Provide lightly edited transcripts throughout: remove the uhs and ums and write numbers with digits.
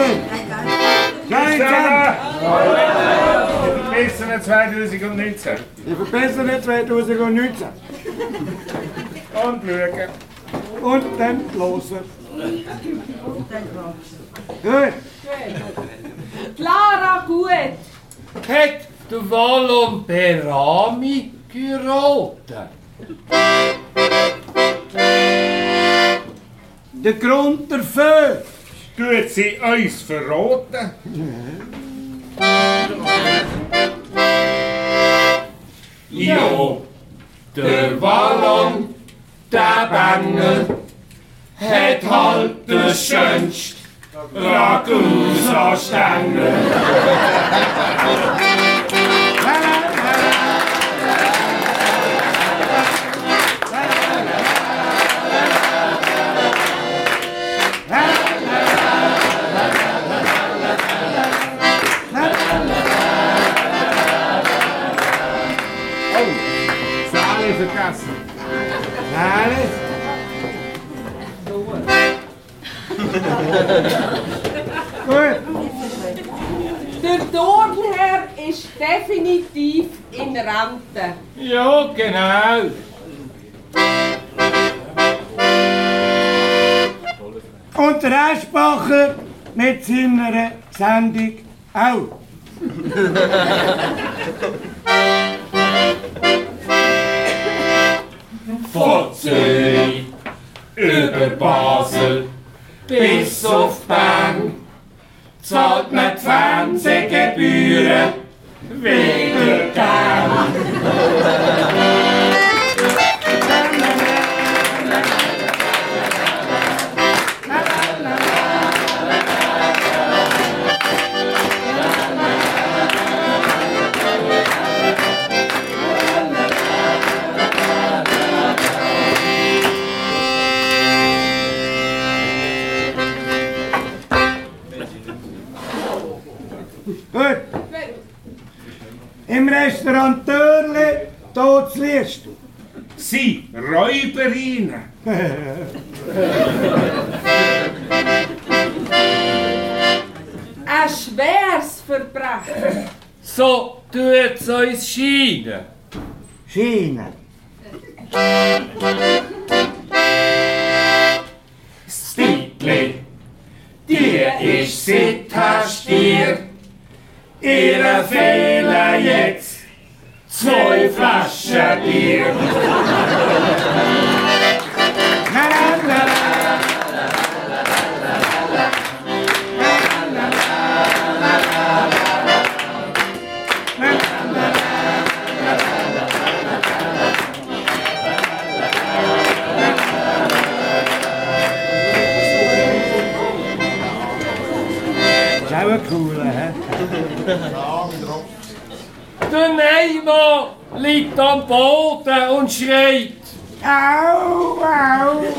verbessern 2019. Die verbessern 2019. Und schauen. Und dann hören. Gut. Clara, gut. Hat der Wallon Berami geraten? Der Grund dafür. Tut sie uns verraten? Ja, der Wallon, der Bengel, hat halt den schönsten Ragusa-Stängel. Vergessen. Alles. Gut. Der Dornherr ist definitiv in Rente. Ja, genau. Und der Eschbacher mit seiner Sendung auch. Von Zürich über Basel bis auf Bern zahlt man die Fernsehgebühren wieder gern. Gut. Im Restaurant Törli, dort liest du. Sie, Räuberinnen. Ein schweres Verbrechen. So tut's uns scheinen. Schiene. Das Titel, die ist seither Stier. Ihre fehlen jetzt 2 Flaschen Bier. Das ist auch ein cooler, hä? Der Neymar liegt am Boden und schreit. Au, au, au,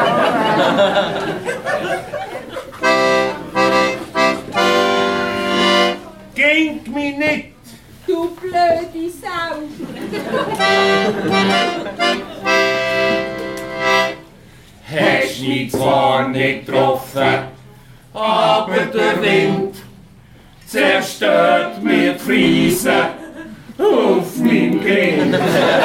Ging mich nicht. Du blöde Sau. Hast mich zwar nicht getroffen, aber der Wind zerstört mir die Friese auf meinem Grind.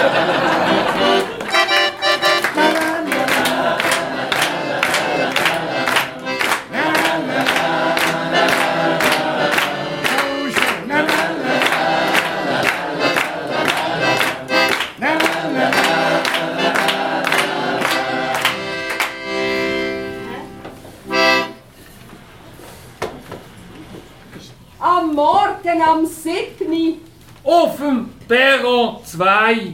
Am Morgen am 7. Auf dem Perron 2.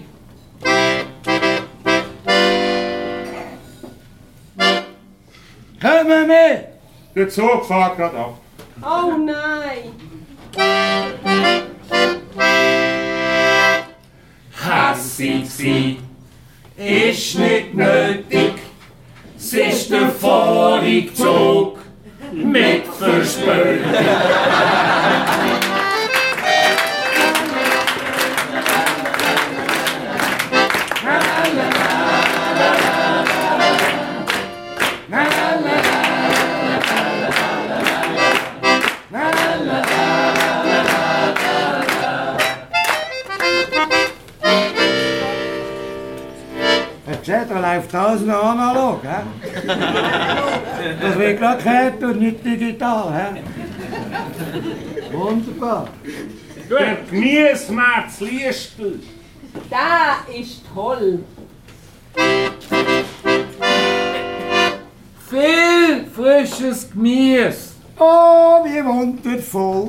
Kommen wir! Der Zug fährt gerade ab. Oh nein. Hässig sein ist nicht nötig. Es ist der vorige Zug mit Verspätung. läuft alles noch analog, hä? Das wird gerade gehört und nicht digital, hä? Wunderbar. Der Gemüsemarkt Liestel. Der ist toll. Viel frisches Gemüse. Oh, wie wundervoll.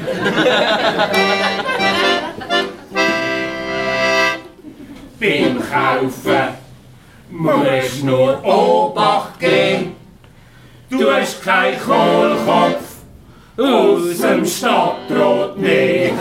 Beim Kaufen musst nur Obacht geben. Du hast keinen Kohlkopf aus dem Stadtbrot nehmen.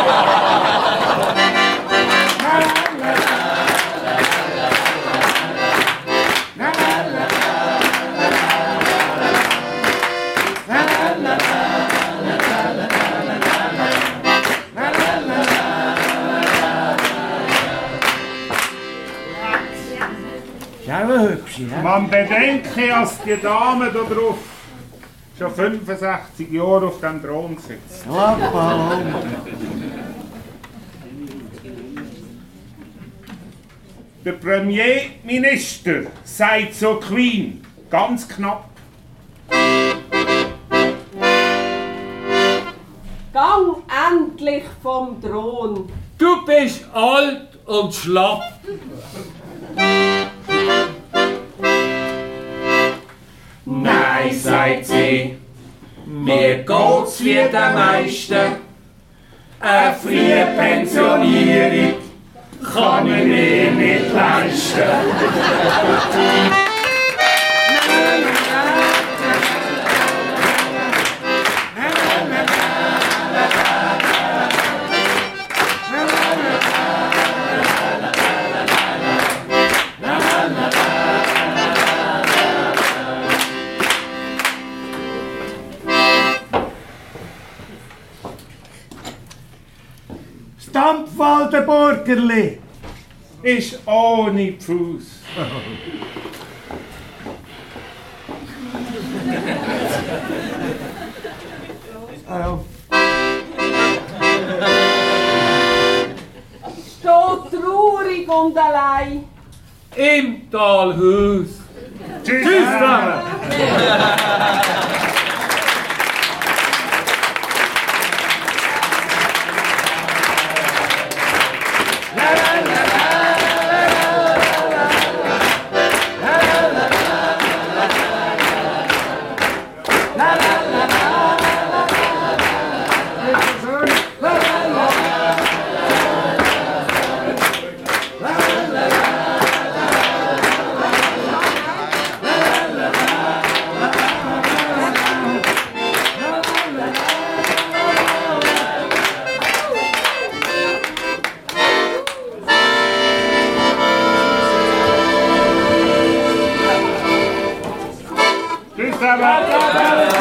Ist auch eine hübsche, hä? Man bedenke, dass die Dame da drauf schon 65 Jahre auf dem Thron sitzt. Lappa, Der Premierminister sagt zur Queen, ganz knapp. Gang endlich vom Thron. Du bist alt und schlapp. Nein, sagt sie, mir geht's wie den meisten. Eine frühe Pensionierung kann ich mir nicht leisten. Stampfwalder Burgerli. Ist ohne Fuß. Also, Steht traurig und allein. Im Talhaus. Tschüss. Tschüss zusammen. Tschüss zusammen.